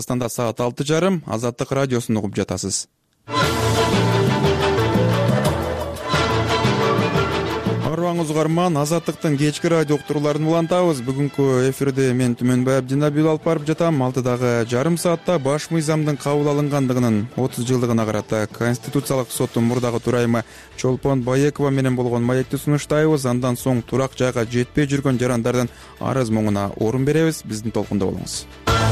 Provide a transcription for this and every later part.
Кыргызстанда саат 6:30 Азаттык радиосун угуп жатасыз. Арыбаңыз угарман, Азаттыктын кечки радио уктурууларын улантабыз. Бүгүнкү эфирде мен Түмөнбай Абдинабиев алып барып жатам. 6:30 саатта баш мыйзамдын кабыл алынгандыгынын 30 жылдыгына карата Конституциялык соттун мурдагы төрайымы Чолпон Байекова менен болгон маекти сунуштайбыз. Андан соң турак жайга жетпей жүргөн жарандардын арыз моңуна орун беребиз. Биздин толкунда болуңуз.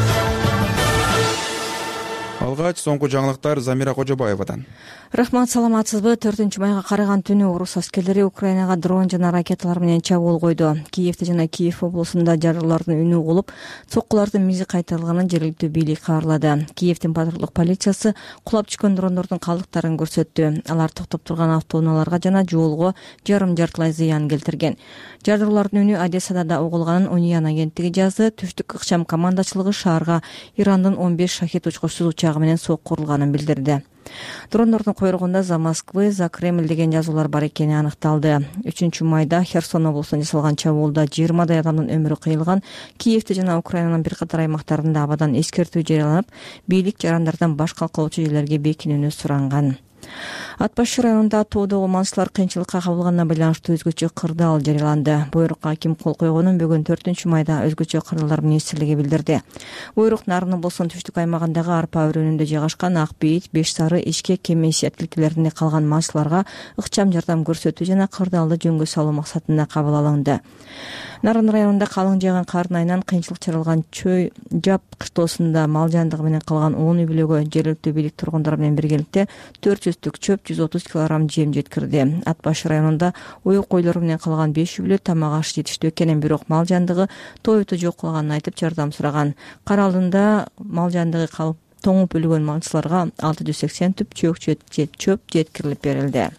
Алгач соңку жаңылыктар Замира Кожобаевадан. Рахмат, саламатсызбы? 4-майга караган түнү орус аскерлери Украинага дрон жана ракеталар менен чабуул койду. Киевде жана Киев облусунда жарылуулардын үнү угулуп, соккулардын мизи кайтарылганын жергиликтүү бийлик кабарлады. Киевдин патрулдук полициясы кулап түшкөн дрондордун калдыктарын көрсөттү. Алар токтоп турган автоунааларга жана жолго жарым-жартылай зыян келтирген. Жарылуулардын үнү Одессада да угулганын Униан агенттиги жазды. Түштүк ыкчам командачылыгы шаарга Ирандын 15 шахет учкучсуз учагы менен сокку урулганын билдирди. Дрондордун койрогунда «За Москвы», «За Кремль» деген жазуулар бар экени аныкталды. 3-майда Херсон облусунда жасалган чабуулда 20 адамдын өмүрү кыйылган. Киевде жана Украинанын бир катар аймактарында абадан эскертүү жарыяланып, бийлик жарандардан баш калкалоочу жерлерге бекинүүнү суранган. Ат Башы районунда тоодогу малчылар кыйынчылыкка кабылганына байланыштуу өзгөчө кырдаал жарыяланды. Буйрукка ким кол койгонун бүгүн 4-майда өзгөчө кырдаалдар министрлиги билдирди. Буйрук Нарын облусунун түштүк аймагындагы арпа өрөөнүндө жайгашкан Ак Бейит, Беш Сары, Ишкек, Кемеш тилкелеринде калган малчыларга ыкчам жардам көрсөтүү жана кырдаалды жөнгө салуу максатында кабыл алынды. Нарын районунда калың жааган кардын айынан кыйынчылык чаралган Чөй Жап кыштоосунда мал жандыгы менен калган 10 үй бүлөгө жергиликтүү бийлик тургундары менен биргеликте 400 түк чөп, 130 кг жем жеткирди. Ат Башы районунда уюк койлору менен калган 5 үй бүлө тамак аш жетиштүү экенин, бирок мал жандыгы тойту жок кылганын айтып жардам сураган. Каралдында мал жандыгы калып тоңуп өлгөн малчыларга 680 түп чөп жеткирилип берилди.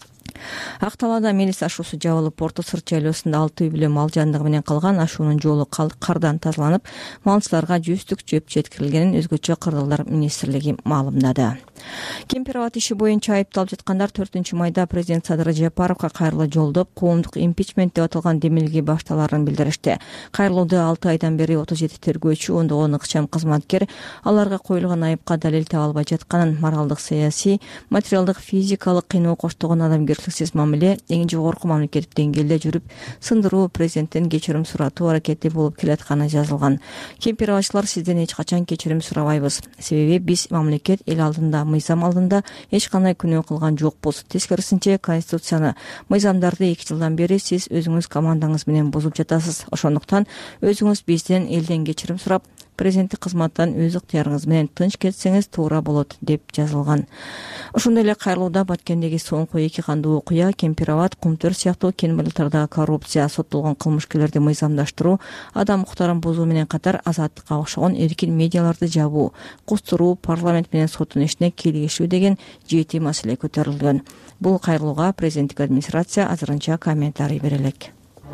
Ак Талаада мелис ашуусу жабылып, Порто Сыр жайлоосунда 6 үй бүлө мал жандыгы менен калган. Ашуунун жолу кардан тазаланып, малчыларга 100 түк чөп жеткирилгенин өзгөчө кырдаалдар министрлиги маалымдады. Кемпирабад иши боюнча айыпталып жаткандар 4-майда президент Садыр Жапаровго кайрылуу жолдоп, коомдук импичмент деп аталган демилги башталарын билдиришти. Кайрылууда 6 айдан бери 37 тергөөчү, ондогон ыкчам кызматкер аларга коюлган айыпка далил таба албай жатканын, моралдык, саясий, материалдык, физикалык кыйноо коштогон адамгерчиликсиз мамиле эң жогорку мамлекеттик деңгээлде жүрүп, сындыруу, президенттен кечирим суратуу аракети болуп келатканы жазылган. Кемпирабадчылар, сизден эч качан кечирим сурабайбыз. Себеби биз мамлекет эл алдында, мыйзам алдында эч кандай күнөө кылган жокпуз. Тескерисинче, Конституцияны, мыйзамдарды 2 жылдан бери сиз өзүңүз командаңыз менен бузуп жатасыз. Ошондуктан өзүңүз бизден, элден кечирим сурап, президенттик кызматтан өз ыктыярыңыз менен тынч кетсеңиз туура болот деп жазылган. Ошондой эле кайрылууда Баткендеги соңку 2 кандуу окуя, Кемпирабад, Кумтөр сыяктуу кен байлыктардагы коррупция, соттолгон кылмышкерлерди мыйзамдаштыруу, адам укуктарын бузуу менен катар азаттыкка окшогон эркин медиаларды жабуу, кустуруу, парламент менен соттун ишине кийлигишүү деген 7 маселе көтөрүлгөн. Бул кайрылууга президенттик администрация азырынча комментарий бере элек.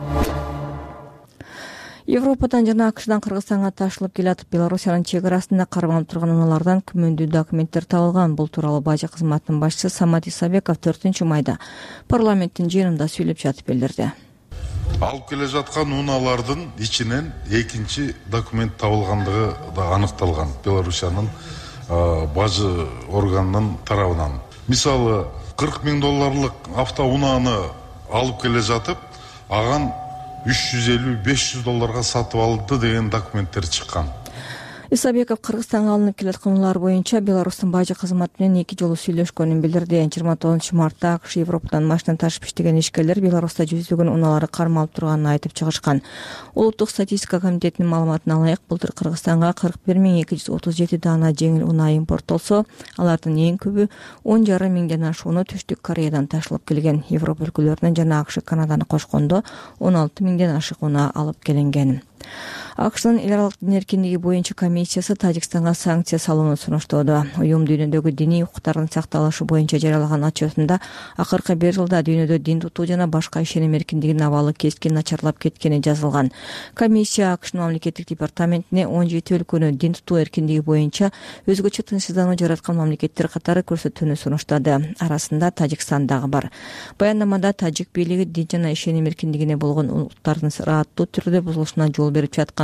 Европадан жана АКШдан Кыргызстанга ташылып келатып, Белоруссиянын чек арасында кармалып турган унаалардан күмөндүү документтер табылган. Бул тууралуу бажы кызматынын башчысы Самат Исабеков 4-майда парламенттин жыйынында сүйлөп жатып билдирди. Алып келе жаткан унаалардын ичинен экинчи документ табылгандыгы да аныкталган Белоруссиянын бажы органынын тарабынан. Мисалы, $40,000 автоунааны алып келе жатып, аган $350-500 сатып алды деген документтер чыккан. Исабеков Кыргызстанга алынып келаткан унаалар боюнча Беларустун бажы кызматы менен 2 жолу сүйлөшкөнүн билдирди. 29 мартта АКШ Европадан машина ташып иштеген ишкерлер Беларуста жүздөгөн унаалары кармалып турганын айтып чыгышкан. Улуттук статистика комитетинин маалыматына ылайык, былтыр Кыргызстанга 41.237 даана жеңил унаа импорттолсо, алардын эң көбү 10,5 миңден ашууну Түштүк Кореядан ташылып келген. Европа өлкөлөрүнөн жана АКШ Канаданы кошкондо 16 миңден ашык унаа алып келинген. АКШнын эл аралык дин эркиндиги боюнча комиссиясы Тажикстанга санкция салууну сунуштоодо. Уюм дүйнөдөгү диний укуктардын сакталышы боюнча жарыялаган отчетунда акыркы 1 жылда дүйнөдө дин тутуу жана башка ишеним эркиндигинин абалы кескин начарлап кеткени жазылган. Комиссия АКШнын мамлекеттик департаментине 17 өлкөнү дин тутуу эркиндиги боюнча өзгөчө тынчсыздануу жараткан мамлекеттер катары көрсөтүүнү сунуштады. Арасында Тажикстан дагы бар. Баяндамада тажик бийлиги дин жана ишеним эркиндигине болгон улуттардын ырааттуу түрдө бузулушуна жол берип жаткан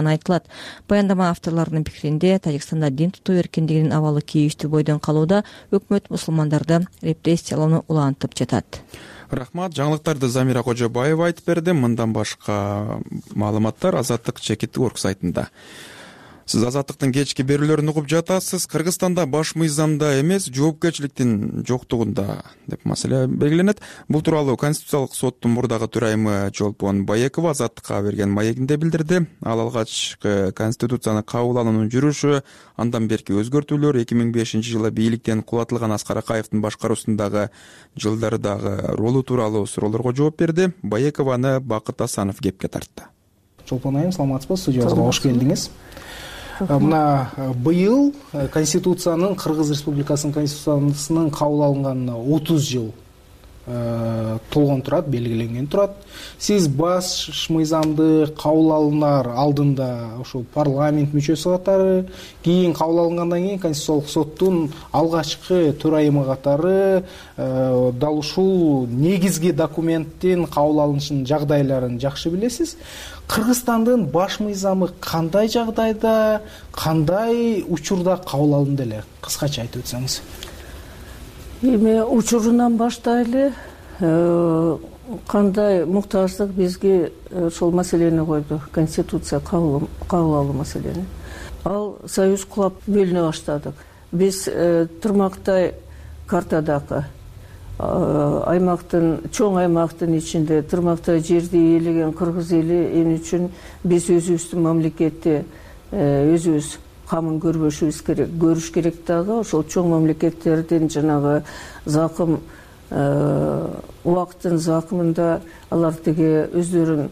жатканы айтылат. Баяндама авторлорунун пикиринде, Тажикстанда дин тутуу эркиндигинин абалы кейиштүү бойдон калууда, өкмөт мусулмандарды репрессиялоону улантып жатат. Рахмат. Жаңылыктарды Замира Кожобаева айтып берди. Мындан башка маалыматтар Азаттык чекиттик орг сайтында. Сиз Азаттыктын кечки берүүлөрүн угуп жатасыз. Кыргызстанда баш мыйзамда эмес, жоопкерчиликтин жоктугунда деп маселе белгиленет. Бул тууралуу Конституциялык соттун мурдагы төрайымы Жолпон Баекова Азаттыкка берген маегинде билдирди. Ал алгачкы Конституцияны кабыл алуунун жүрүшү, андан берки өзгөртүүлөр 2005-жылы бийликтен кулатылган Аскар Акаевдин башкаруусундагы жылдардагы ролу тууралуу суроолорго жооп берди. Баекованы Бакыт Асанов кепке тартты. Жолпон айым, саламатсызбы? Студиябызга кош келдиңиз. Мына быйыл Конституциянын, Кыргыз Республикасынын Конституциясынын кабыл алынганына 30 жыл толгон турат, белгиленген турат. Сиз баш мыйзамды кабыл алынар алдында ошол парламент мүчөсү катары, кийин кабыл алынгандан кийин Конституциялык соттун алгачкы төрайымы катары дал ушул негизги документтин кабыл алынышынын жагдайларын жакшы билесиз. Кыргызстандын баш мыйзамы кандай жагдайда, кандай учурда кабыл алынды эле? Кыскача айтып өтсөңүз. Эми учурунан баштайлы, кандай муктаждык бизге ошол маселени койду, Конституция кабыл алуу маселени. Ал союз кулап бөлүнө баштадык. Биз тырмактай картадагы аймактын, чоң аймактын ичинде тырмактай жерди ээлеген кыргыз эли эмне үчүн биз өзүбүздүн мамлекетти өзүбүз камын көрбөшүбүз керек, көрүш керек дагы. Ошол чоң мамлекеттердин жанагы закым убакыттын закымында алар тиги өздөрүн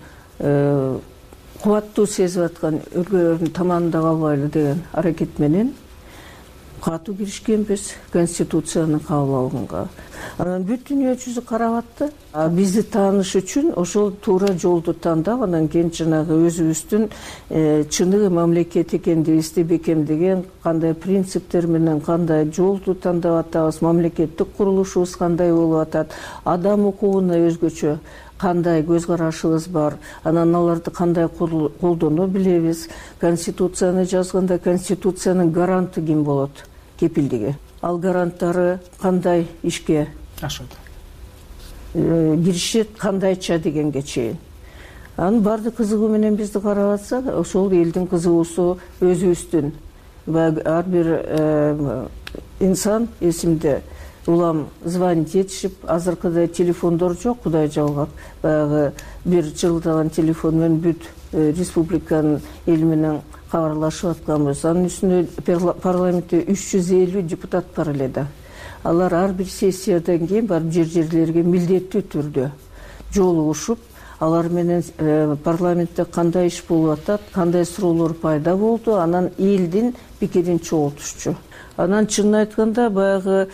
кубаттуу сезип аткан өлкөлөрдүн таманында калбайлы деген аракет менен катуу киришкенбиз Конституцияны кабыл алганга. Анан бүт дүйнө жүзү карап атты. Бизди тааныш үчүн ошол туура жолду тандап, анан кийин жанагы өзүбүздүн чыныгы мамлекет экендигибизди бекемдеген кандай принциптер менен кандай жолду тандап атабыз, мамлекеттик курулушубуз кандай болуп атат, адам укугуна өзгөчө кандай көз карашыбыз бар, анан аларды кандай колдоно билебиз. Конституцияны жазганда Конституциянын гаранты ким болот? Кепилдиги. Ал гаранттары кандай ишке ашат, киришет кандайча дегенге чейин. Анын баардык кызыгуу менен бизди карап атсак, ошол элдин кызыгуусу өзүбүздүн. Ар бир инсан эсимде улам звонить этишип, азыркыдай телефондор жок, Кудай жалгап. Баягы бир жылдаган телефон менен бүт республиканын эли менен кабарлашып атканбыз. Анын үстүнө парламентте 350 депутат бар эле да. Алар ар бир сессиядан кийин барып жерлерге милдеттүү түрдө жолугушуп, алар менен парламентте кандай иш болуп атат, кандай суроолор пайда болду, анан элдин пикирин чогултушчу. Анан чынын айтканда баягы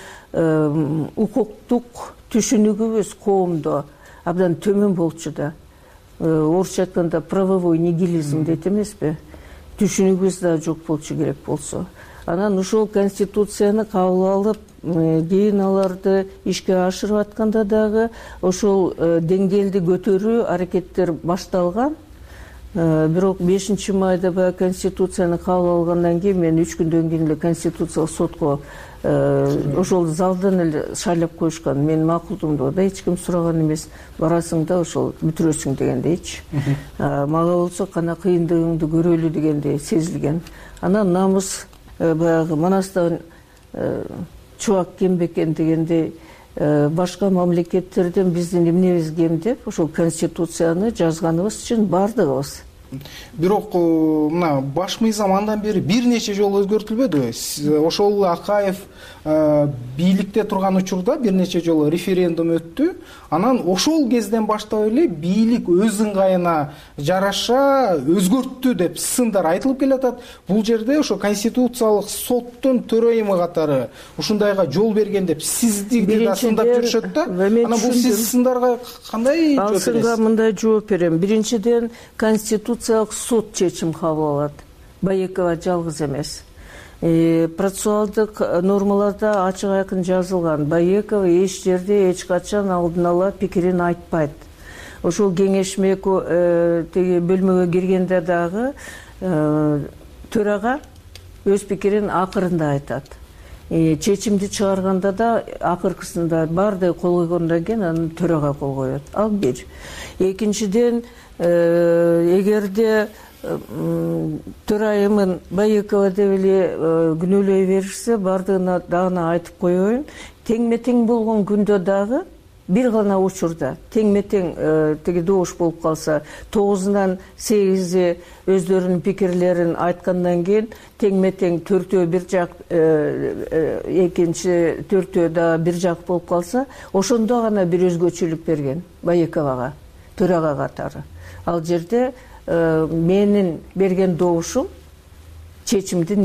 укуктук түшүнүгүбүз коомдо абдан төмөн болчу да. Орусча айтканда правовой нигилизм дейт эмеспи? Түшүнүгүбүз да жок болчу керек болсо. Анан ушул Конституцияны кабыл алып, кийин аларды ишке ашырып атканда дагы ошол деңгээлди көтөрүү аракеттер башталган. Бирок 5-майда баягы Конституцияны кабыл алгандан кийин мен 3 күндөн кийин эле Конституциялык сотко ошол залдан эле шайлап коюшкан. Мен макулдумду да, эч ким сураган эмес. Барасың да ошол бүтүрөсүң дегендейчи. Мага болсо кана кыйындыгыңды көрөлү дегендей сезилген. Анан намыс баягы Манастан чубак кем бекен дегендей башка мамлекеттерден биздин эмнебиз кем деп ошол Конституцияны жазганыбыз үчүн бардыгыбыз. Бирок мына баш мыйзам андан бери бир нече жолу өзгөртүлбөдүбү? Ошол Акаев бийликте турган учурда бир нече жолу референдум өттү. Анан ошол кезден баштап эле бийлик өз ыңгайына жараша өзгөрттү деп сындар айтылып келатат. Бул жерде ошо Конституциялык соттун төрайымы катары ушундайга жол берген деп сизди да сындап жүрүшөт да. Анан бул сиз сындарга кандай жооп бересиз? Ал сынга мындай жооп берем. Биринчиден, Конституциялык сот чечим кабыл алат. Баекова жалгыз эмес. Процессуалдык нормаларда ачык айкын жазылган. Баекова эч жерде эч качан алдын ала пикирин айтпайт. Ошол кеңешме теги бөлмөгө киргенде дагы төрага өз пикирин акырында айтат. Чечимди чыгарганда да акыркысында баардыгы кол койгондон кийин анан төрага кол коет. Ал бир. Экинчиден, эгерде төрайымын Байекова деп эле күнөөлөй беришсе, баардыгына дагы айтып коеюн. Теңме-тең болгон күндө дагы бир гана учурда теңме-тең тиги добуш болуп калса, 9-дан 8 өздөрүнүн пикирлерин айткандан кийин теңме-тең 4 бир жак, экинчи 4 да бир жак болуп калса, ошондо гана бир өзгөчөлүк берген Байековага, төрага катары. Ал жерде менин берген добушум чечимдин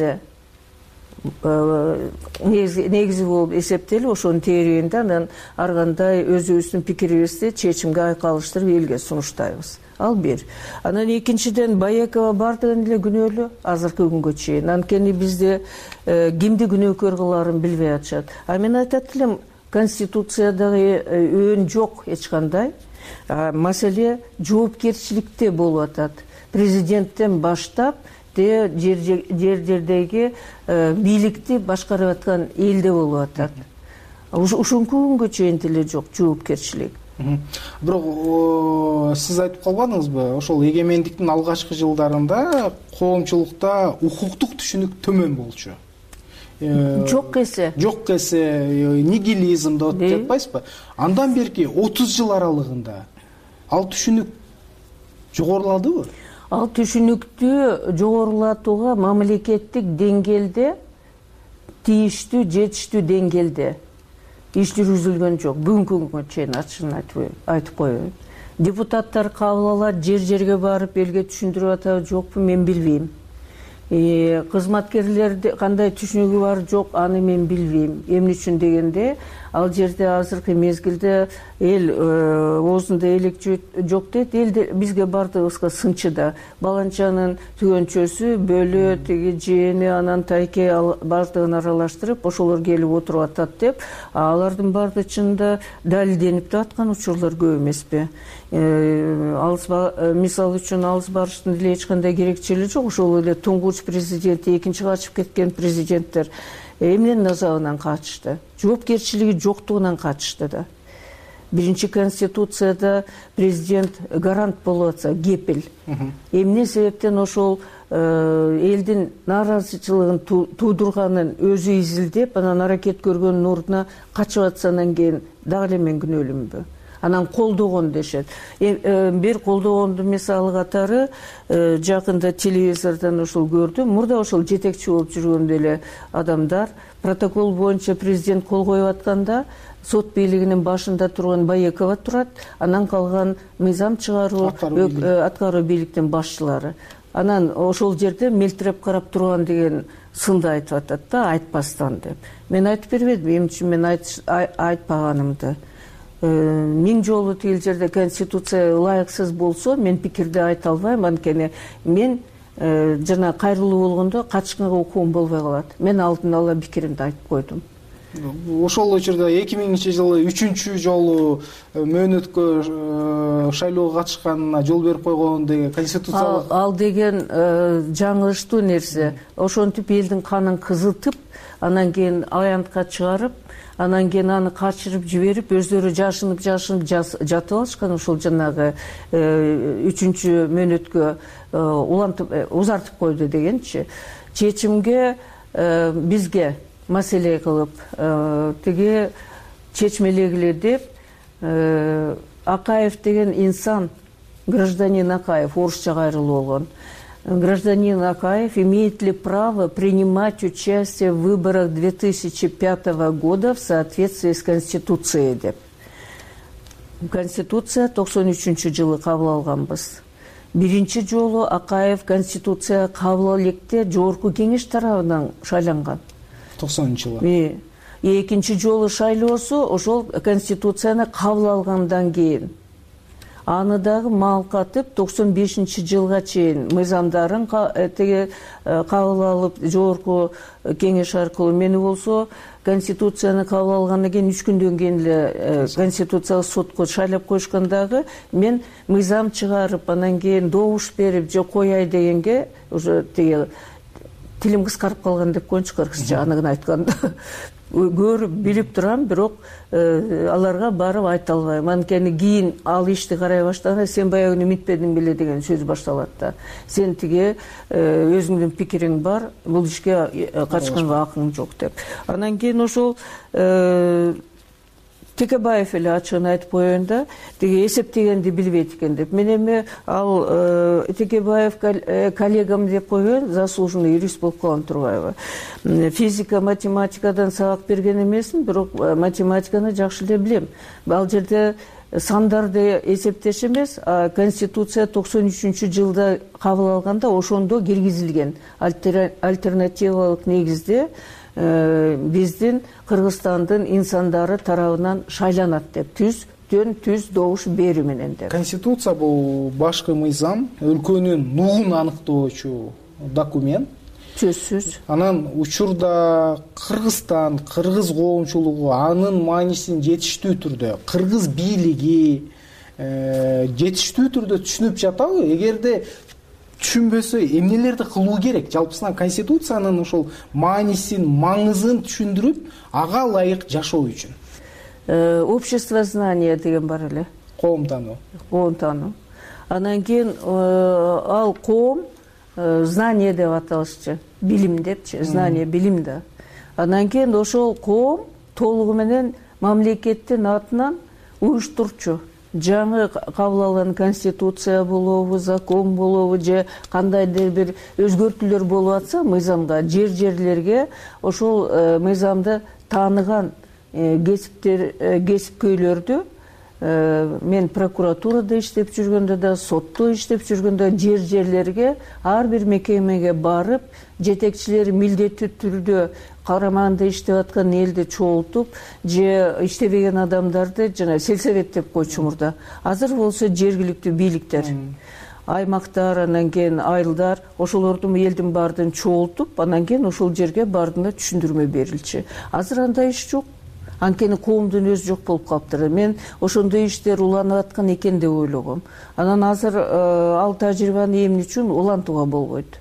негизи болуп эсептелип, ошонун тегерегинде анан ар кандай өзүбүздүн пикирибизди чечимге айкалыштырып элге сунуштайбыз. Ал бир. Анан экинчиден, Байекова баардыгын эле күнөөлүү азыркы күнгө чейин. Анткени бизде кимди күнөөкөр кылаарын билбей атышат. А мен айтат элем, Конституциядагы өөн жок эч кандай. Маселе жоопкерчиликте болуп атат. Президенттен баштап жер-жердеги бийликти башкарып аткан элде болуп атат. Ушунку күнгө чейин деле жок жоопкерчилик. Бирок сиз айтып калбадыңызбы, ошол эгемендиктин алгачкы жылдарында коомчулукта укуктук түшүнүк төмөн болчу. Жок эсе нигилизм деп жатпайсызбы? Андан берки 30 жыл аралыгында ал түшүнүк жогоруладыбы? Ал түшүнүктү жогорулатууга мамлекеттик деңгээлде, тийиштүү, жетиштүү деңгээлде иш жүргүзүлгөн жок. Бүгүнкү күнгө чейин ачыгын айтып коеюн. Депутаттар кабыл алат, жер-жерге барып элге түшүндүрүп атабы жокпу, мен билбейм. Кызматкерлерде кандай түшүнүгү бар жок, аны мен билбейм. Эмне үчүн дегенде, ал жерде азыркы мезгилде эл оозунда элек жок дейт. Элде бизге баардыгыбызга сынчыда баланчанын түгөнчөсү, бөлө, тиги жээни, анан тайке баардыгын аралаштырып, ошолор келип отуруп атат деп, алардын баардыгы чынында далилденип аткан учурлар көп эмеспи? Мисалы үчүн алыс барыштын деле эч кандай керекчилиги жок. Ошол эле туңгуч президент, экинчи качып кеткен президенттер эмненин азабынан качышты? Жоопкерчилиги жоктугунан качышты да. Биринчи Конституцияда президент гарант болуп атса, кепил. Эмне себептен ошол элдин нааразычылыгын туудурганын өзү изилдеп, анан аракет көргөндүн ордуна качып атсандан кийин дагы эле мен күнөөлүүмбү? Анан колдогон дешет. Бир колдогондун мисалы катары жакында телевизордон ошол көрдүм. Мурда ошол жетекчи болуп жүргөн деле адамдар протокол боюнча президент кол коюп атканда сот бийлигинин башында турган Байекова турат, анан калган мыйзам чыгаруу, аткаруу бийликтин башчылары. Анан ошол жерде мелтиреп карап турган деген сынды айтып атат да, айтпастан деп. Мен айтып бербедим, эмне үчүн мен айтпаганымды. 1000 жолу тил жерде Конституция ылайыксыз болсо, мен пикирди айта албайм, анткени мен жана кайрылуу болгондо качкынга укугум болбой калат. Мен алдын ала пикиримди айтып койдум. Ошол учурда 2000-жылы 3-чү жолу мөөнөткө шайлоого катышканына жол берип койгон деген конституциялык. Ал деген жаңылыштуу нерсе. Ошентип элдин канын кызытып, анан кийин аянтка чыгарып, анан кийин аны качырып жиберип, өздөрү жашынып жатып алышкан. Ошол жанагы 3-чү мөөнөткө узартып койду дегенчи. Чечимге бизге маселе кылып, тиги чечмелегиле деп, Акаев деген инсан, гражданин Акаев, орусча кайрылуу болгон. Гражданин Акаев имеет ли право принимать участие в выборах 2005 года в соответствии с Конституцией деп. Конституция 93-жылы кабыл алганбыз. Биринчи жолу Акаев Конституция кабыл электе Жогорку кеңеш тарабынан шайланган. 90-жылы. Экинчи жолу шайлоосу ошол Конституцияны кабыл алгандан кийин. аны дагы малкатып 95-жылга чейин мыйзамдарын кабыл алып, жогорку кеңеш аркылуу, мени болсо конституцияны кабыл алгандан кийин 3 күндөн кийин эле конституциялык сотко шайлап коюшкан дагы мен мыйзам чыгарып, анан кийин добуш берип же кояй дегенге уже тилим кыскарып калган деп коеюнчу, кыргызча аныгын айтканда. Көрүп билип турам, бирок аларга барып айта албайм. Анткени кийин ал ишти карай баштаганда сен баягы үмүтпедиң беле деген сөз башталат да. Сен тиги өзүңдүн пикириң бар, бул ишке катышканга акың жок деп. Анан кийин ошол Текебаев эле ачыгын айтып коеюн да, тиги эсептегенди билбейт экен деп. Мен эми ал Текебаев коллегам деп коеюн, заслуженный юрист болуп калган Турбаева. Физика, математикадан сабак берген эмесмин, бирок математиканы жакшы эле билем. Ал жерде сандарды эсептеш эмес, Конституция 93-жылда кабыл алганда ошондо киргизилген альтернативалык негизде биздин Кыргызстандын инсандары тарабынан шайланат деп, түз добуш берүү менен деп. Конституция бул башкы мыйзам, өлкөнүн нугун аныктоочу документ. Сөзсүз. Анан учурда Кыргызстан, кыргыз коомчулугу анын маанисин жетиштүү түрдө, кыргыз бийлиги жетиштүү түрдө түшүнүп жатабы? Эгерде түшүнбөсө эмнелерди кылуу керек? Жалпысынан Конституциянын ошол маанисин, маңызын түшүндүрүп, ага ылайык жашоо үчүн. Общество знания деген бар эле. Коом таануу. Коом таануу. Анан кийин ал коом знание деп аталышчы, билим депчи, знание билим да. Анан кийин ошол коом толугу менен мамлекеттин атынан уюштурчу. Жаңы кабыл алган конституция болобу, закон болобу же кандайдыр бир өзгөртүүлөр болуп атса мыйзамга, жерлерге ошол мыйзамды тааныган кесипкөйлөрдү мен прокуратурада иштеп жүргөндө да, сотто иштеп жүргөндө жерлерге ар бир мекемеге барып, жетекчилери милдеттүү түрдө карамагында иштеп аткан элди чогултуп, же иштебеген адамдарды жана сельсовет деп койчу мурда. Азыр болсо жергиликтүү бийликтер, аймактар, анан кийин айылдар, ошолордун элдин баардыгын чогултуп, анан кийин ошол жерге баардыгына түшүндүрмө берилчү. Азыр андай иш жок. Анткени коомдун өзү жок болуп калыптыр. Мен ошондой иштер уланып аткан экен деп ойлогом. Анан азыр ал тажрыйбаны эмне үчүн улантууга болбойт?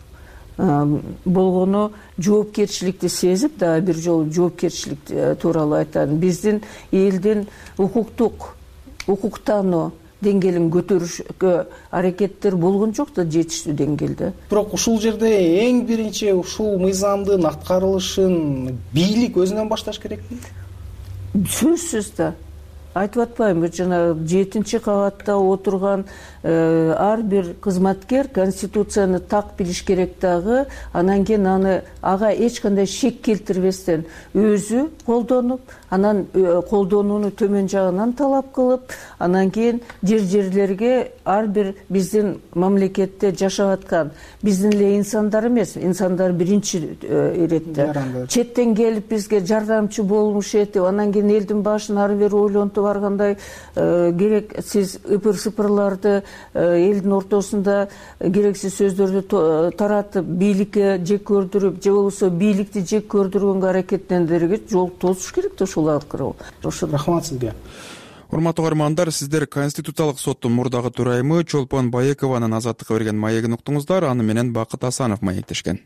Болгону жоопкерчиликти сезип, да бир жолу жоопкерчилик тууралуу айтайын. Биздин элдин укуктануу деңгээлин көтөрүшкө аракеттер болгон жок да жетиштүү деңгээлде. Бирок ушул жерде эң биринчи ушул мыйзамдын аткарылышын бийлик өзүнөн башташ керекпи? Сөзсүз да. Айтып атпаймынбы, жана 7-кабатта отурган ар бир кызматкер Конституцияны так билиш керек дагы, анан кийин ага эч кандай шек келтирбестен өзү колдонуп, анан колдонууну төмөн жагынан талап кылып, анан кийин жерлерге ар бир биздин мамлекетте жашап аткан биздин эле инсандар эмес, инсандар биринчи иретте четтен келип бизге жардамчы болмуш этип, анан кийин элдин башын ары бери ойлонтуп баргандай керексиз ыпыр-сыпырларды элдин ортосунда керексиз сөздөрдү таратып, бийликке жек көрдүрүп, же болбосо бийликти жек көрдүргөнгө аракеттендерге жол тосуш керек да ушул аркылуу. Рахмат сизге. Урматтуу угармандар, сиздер Конституциялык соттун мурдагы төрайымы Чолпон Байекованын Азаттыкка берген маегин уктуңуздар. Аны менен Бакыт Асанов маектешкен.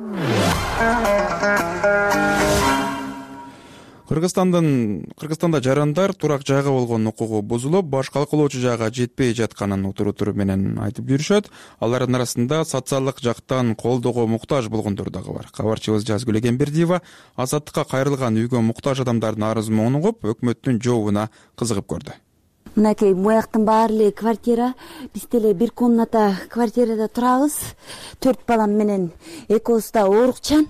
Кыргызстанда жарандар турак жайга болгон укугу бузулуп, баш калкалоочу жайга жетпей жатканын утур менен айтып жүрүшөт. Алардын арасында социалдык жактан колдоого муктаж болгондор дагы бар. Кабарчыбыз Жазгүл Эгембердиева азаттыкка кайрылган үйгө муктаж адамдардын арызын угуп, өкмөттүн жообуна кызыгып көрдү. Мынакей буяктын баары эле квартира, биз деле бир комната квартирада турабыз. 4 балам менен, экөөбүз да оорукчан.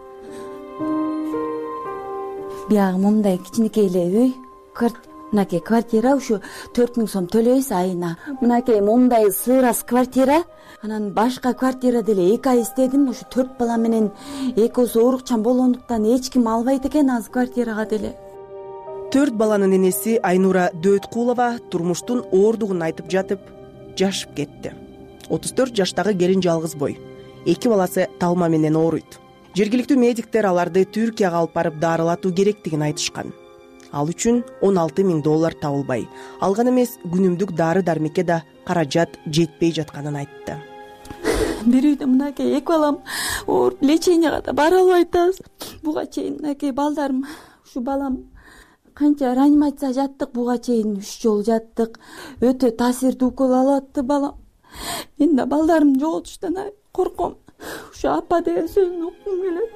Биягы мындай кичинекей эле үй, мынакей квартира, ушу 4000 сом төлөйбүз айына. Мынакей мындай сыйрас квартира, анан башка квартира деле 2 ай издедим. Ушу 4 бала менен экөөбүз оорукчан болгондуктан эч ким албайт экен азыр квартирага деле. 4 баланын энеси Айнура Дөйткулова турмуштун оордугун айтып жатып жашып кетти. 34 жаштагы келин жалгыз бой. 2 баласы талма менен ооруйт. Жергиликтүү медиктер аларды Түркияга алып барып дарылатуу керектигин айтышкан. Ал үчүн $16,000 табылбай, алган эмес күнүмдүк дары-дармекке да каражат жетпей жатканын айтты. Бир үйдө мынакей 2 балам ооруп леченияга да бара албай атабыз. Буга чейин мынакей балдарым, ушу балам канча реанимация жаттык, буга чейин 3 жолу жаттык. Өтө таасирдүү укол алып атты балам. Мен да балдарымды жоготуштан корком. Ушу апа деген сөзүн уккум келет.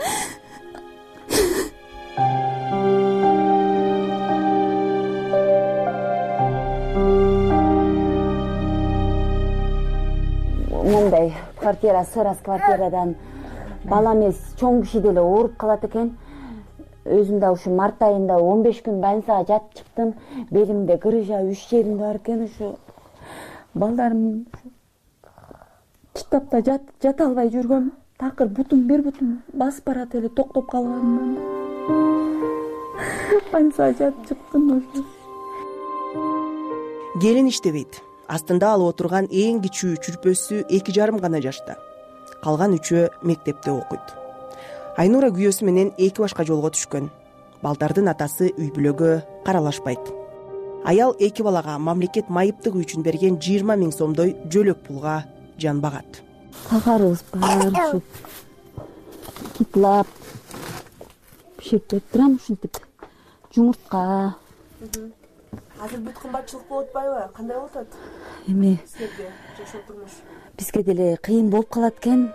Мындай квартира, сырас квартирадан бала эмес, чоң киши деле ооруп калат экен. Өзүм да ушу март айында 15 күн больницага жатып чыктым. Белимде грыжа 3 жеримде бар экен. Ушу балдарым чыттап да жата албай жүргөм. Такыр бир бутум басып барат эле, токтоп калганмын. Больницага жатып чыктым ушу. Келин иштебейт. Астында алып отурган эң кичүү чүрпөсү 2,5 гана жашта. Калган 3-өө мектепте окуйт. Айнура күйөөсү менен 2 башка жолго түшкөн. Балдардын атасы үй бүлөгө каралашпайт. Аял 2 балага мамлекет майыптыгы үчүн берген 20,000 сомдой жөлөк пулга жан багат. Тахарыбыз бар, ушу китлап пиширип турам, ушинтип жумуртка. Азыр бүт кымбатчылык болуп атпайбы? Кандай болуп атат? Эми Силерге жашоо турмуш? Бизге деле кыйын болуп калат экен.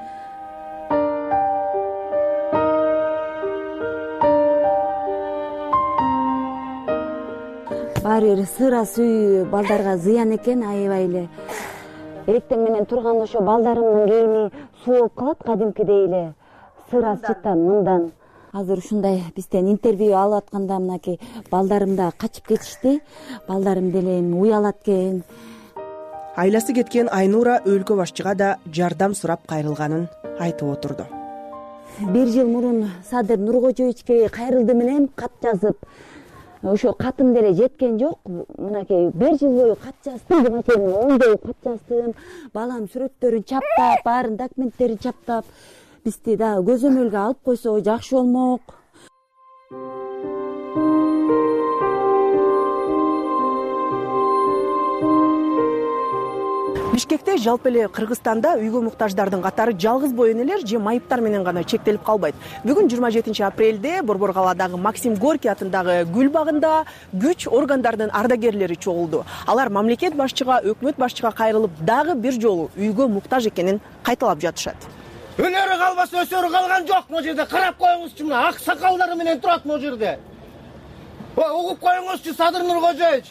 Баары бир сырас үй балдарга зыян экен, аябай эле. Эртең менен турганда ошо балдарымдын кийими сууп калат, кадимкидей эле. Сырас жыттан мындан. Азыр ушундай бизден интервью алып атканда мынакей балдарым да качып кетишти. Балдарым деле уялат экен. Айласы кеткен Айнура өлкө башчыга да жардам сурап кайрылганын айтып отурду. 1 жыл мурун Садыр Нуркожоевичке кайрылдым элем, кат жазып. Ошо катым деле жеткен жок. Мынакей 1 жыл бою кат жаздым, буга чейин 10 жолу кат жаздым. Балам сүрөттөрүн чаптап, баарын документтерин чаптап, бизди да көзөмөлгө алып койсо жакшы болмок. Бишкекте жалпы эле Кыргызстанда үйгө муктаждардын катары жалгыз бой энелер же майыптар менен гана чектелип калбайт. Бүгүн 27 апрелде Борбор калаадагы Максим Горький атындагы гүл багында күч органдардын ардагерлери чогулду. Алар мамлекет башчыга, өкмөт башчыга кайрылып, дагы бир жолу үйгө муктаж экенин кайталап жатышат. Өнөрү калбаса өсөрү калган жок могу жерде. Карап коюңузчу, мына ак сакалдары менен турат могу жерде. Угуп коюңузчу, Садыр Нуркожоевич.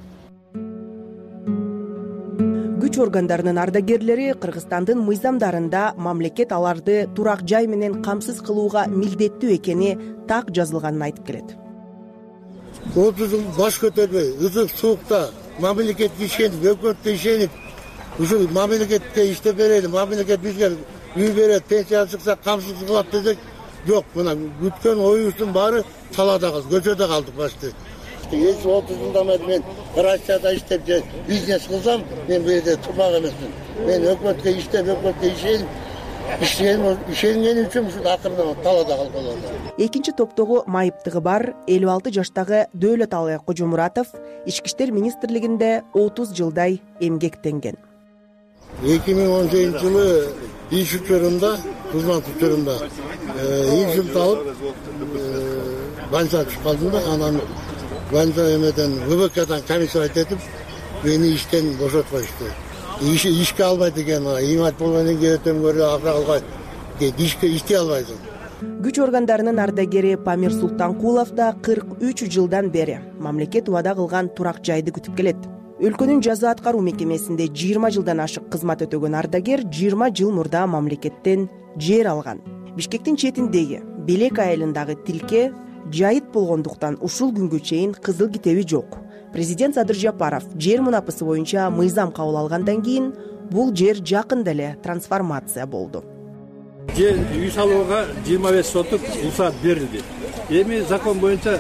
Күч органдарынын ардагерлери Кыргызстандын мыйзамдарында мамлекет аларды турак жай менен камсыз кылууга милдеттүү экени так жазылганын айтып келет. 30 жыл баш көтөрбөй, ызык суукта мамлекетке ишенип, өкмөткө ишенип, ушул мамлекетке иштеп берели, мамлекет бизге үй берет, пенсия чыкса камсыз кылат десек, жок, мына күткөн оюбуздун баары талаада калды, көчөдө калдык башты. Эч 30 жылдан бери мен Россияда иштеп, бизнес кылсам, мен бул жерде турмак эмесмин. Мен өкмөткө иштеп, өкмөткө ишенгени үчүн ушул акырында талаада калган. Экинчи топтогу майыптыгы бар 56 жаштагы Дөөлөталы Кожомуратов Ички иштер министрлигинде 30 жылдай эмгектенген. 2018 жылы иш учурунда, Тузман учурунда инсульт алып, больницага түшүп калдым да, анан больница эмеден ВБКдан комиссия этип, мени иштен бошотпошту. Ишке албайт экен, имат болгондон кийин өтөмгөрү акча албайт. Ишке иштей албайсың. Күч органдарынын ардагери Памир Султанкулов да 43 жылдан бери мамлекет убада кылган турак жайды күтүп келет. Өлкөнүн жаза аткаруу мекемесинде 20 жылдан ашык кызмат өтөгөн ардагер 20 жыл мурда мамлекеттен жер алган. Бишкектин четиндеги Белек айылындагы тилке жайыт болгондуктан ушул күнгө чейин кызыл китеби жок. Президент Садыр Жапаров жер мунапысы боюнча мыйзам кабыл алгандан кийин бул жер жакында эле трансформация болду. Жер үй салууга 25 сотук рұқсат берилди. Эми закон боюнча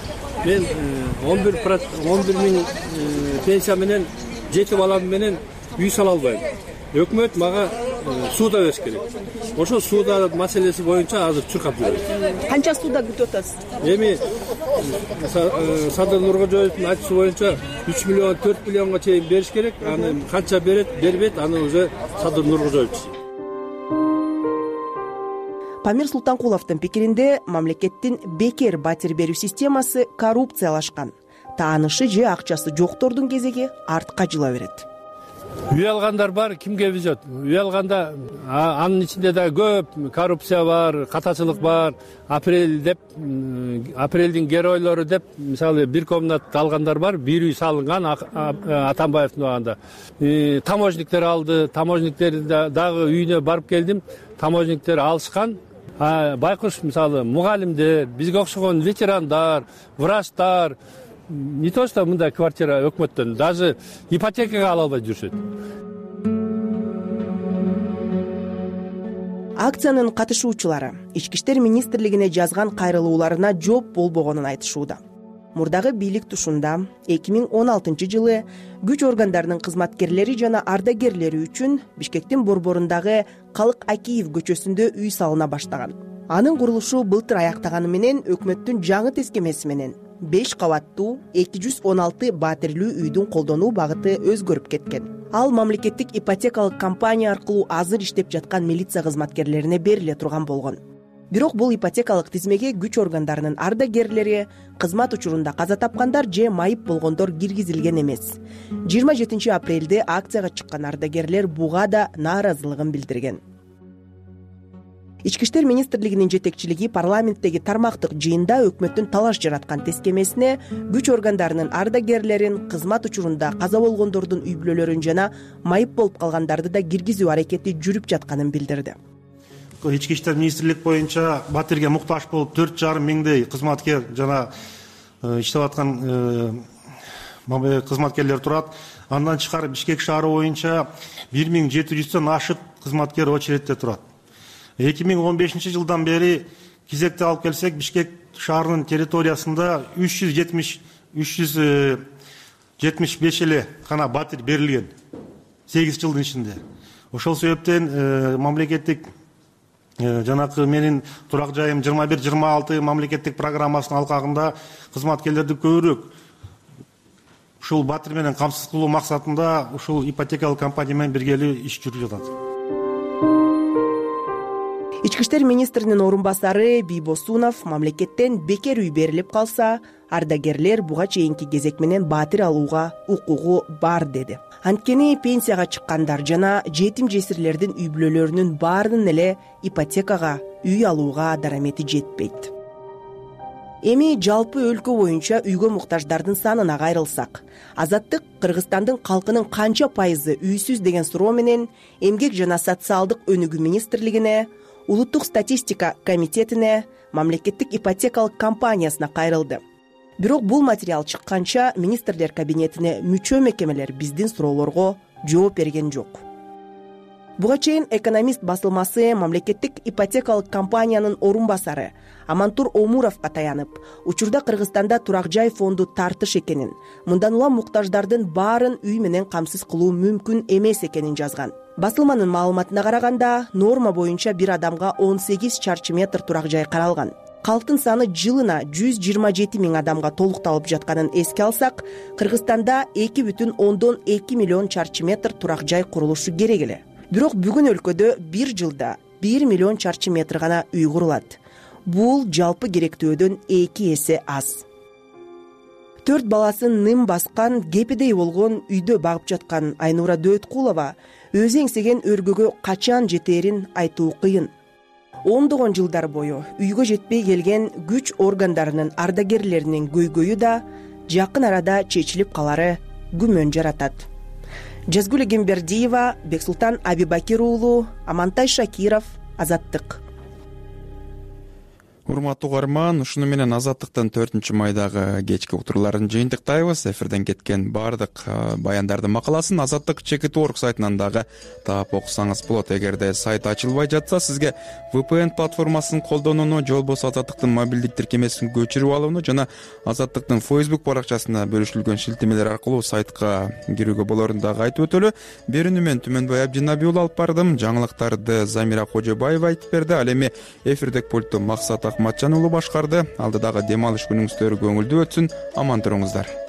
мен 11 миң пенсия менен 7 балам менен үй сала албайм. Өкмөт мага сууda бериш керек. Ошо сууda маселеси боюнча азыр чуркап жүрөм. Канча сууда күтүп атасыз? Эми Садыр Нуркожоевдун айтуусу боюнча 3 миллион 4 миллионго чейин бериш керек. Аны канча бербейт, аны уже Садыр Нуркожоев чечет. Памир Султанкуловдун пикиринде мамлекеттин бекер батир берүү системасы коррупциялашкан. Таанышы же акчасы жоктордун кезеги артка жыла берет. Үй алгандар бар, кимге везет? Үй алганда анын ичинде да көп коррупция бар, катачылык бар. Апрелдин геройлору деп, мисалы, бир комнат алгандар бар, бир үй салынган Атамбаевдин убагында. Таможниктер алды, таможниктер дагы үйүнө барып келдим, таможниктер алышкан. Байкуш, мисалы, мугалимдер, бизге окшогон ветерандар, врачтар, не то что мындай квартира өкмөттөн, даже ипотекага ала албай жүрүшөт. Акциянын катышуучулары Ички иштер министрлигине жазган кайрылууларына жооп болбогонун айтышууда. Мурдагы бийлик тушунда 2016 жылы күч органдарынын кызматкерлери жана ардагерлери үчүн Бишкектин борборундагы Калык Акиев көчөсүндө үй салына баштаган. Анын курулушу былтыр аяктаганы менен өкмөттүн жаңы тескемеси менен 5 кабаттуу 216 батирлүү үйдүн колдонуу багыты өзгөрүп кеткен. Ал мамлекеттик ипотекалык компания аркылуу азыр иштеп жаткан милиция кызматкерлерине бериле турган болгон. Бирок бул ипотекалык тизмеге күч органдарынын ардагерлери, кызмат учурунда каза тапкандар же майып болгондор киргизилген эмес. 27 апрелде акцияга чыккан ардагерлер буга да нааразылыгын билдирген. Ички иштер министрлигинин жетекчилиги парламенттеги тармактык жыйында өкмөттүн талаш жараткан тескемесине күч органдарынын ардагерлерин, кызмат учурунда каза болгондордун үй бүлөлөрүн жана майып болуп калгандарды да киргизүү аракети жүрүп жатканын билдирди. Ички иштер министрлик боюнча батирге муктаж болуп 4,5 миңдей кызматкер жана иштеп аткан кызматкерлер турат. Андан тышкары Бишкек шаары боюнча 1700дөн ашык кызматкер очередте турат. 2015 жылдан бери кезекте алып келсек, Бишкек шаарынын территориясында 375 эле гана батир берилген 8 жылдын ичинде. Ошол себептен мамлекеттик жанакы менин турак жайым 21-26 мамлекеттик программасынын алкагында кызматкерлерди көбүрөөк ушул батир менен камсыз кылуу максатында ушул ипотекалык компания менен биргелүү иш жүрүп жатат. Ички иштер министринин орун басары Бийбосунов мамлекеттен бекер үй берилип калса, ардагерлер буга чейинки кезек менен батир алууга укугу бар деди. Анткени пенсияга чыккандар жана жетим жесирлердин үй бүлөлөрүнүн баарынын эле ипотекага үй алууга дарамети жетпейт. Эми жалпы өлкө боюнча үйгө муктаждардын санына кайрылсак, Азаттык Кыргызстандын калкынын канча пайызы үйсүз деген суроо менен Эмгек жана социалдык өнүгүү министрлигине, Улуттук статистика комитетине, мамлекеттик ипотекалык компаниясына кайрылды. Бирок бул материал чыкканча министрлер кабинетине мүчө мекемелер биздин суроолорго жооп берген жок. Буга чейин экономист басылмасы мамлекеттик ипотекалык компаниянын орун басары Амантур Омуровго таянып, учурда Кыргызстанда турак жай фонду тартыш экенин, мындан улам муктаждардын баарын үй менен камсыз кылуу мүмкүн эмес экенин жазган. Басылманын маалыматына караганда, норма боюнча бир адамга 18 чарчы метр турак жай каралган. Калктын саны жылына 127 миң адамга толукталып жатканын эске алсак, Кыргызстанда 2,2 миллион чарчы метр турак жай курулушу керек эле. Бирок бүгүн өлкөдө бир жылда 1 миллион чарчы метр гана үй курулат. Бул жалпы керектөөдөн 2 эсе аз. 4 баласын ным баскан, кепедей болгон үйдө багып жаткан Айнура Дөйткулова өзү эңсеген өргөгө качан жетерин айтуу кыйын. Ондогон жылдар бою үйгө жетпей келген күч органдарынын ардагерлеринин көйгөйү да жакын арада чечилип калары күмөн жаратат. Жазгүл Эгембердиева, Бексултан Абибакир уулу, Амантай Шакиров, Азаттык. Урматтуу угарман, ушуну менен Азаттыктын 4-майдагы кечки уктурууларын жыйынтыктайбыз. Эфирден кеткен баардык баяндардын макаласын Азаттык Чекит.org сайтынан дагы таап окусаңыз болот. Эгерде сайт ачылбай жатса, сизге VPN платформасын колдонууну, же болбосо Азаттыктын мобилдик тиркемесин көчүрүп алууну жана Азаттыктын Facebook баракчасына бөлүшүлгөн шилтемелер аркылуу сайтка кирүүгө болорун дагы айтып өтөлү. Берүүнү мен Түмөнбай Абдинабий уулу алып бардым. Жаңылыктарды Замира Кожобаева айтып берди. Ал эми эфирдик пультту Максат Ахматжан уулу башкарды. Алдыдагы дем алыш күнүңүздөр көңүлдүү өтсүн. Аман туруңуздар.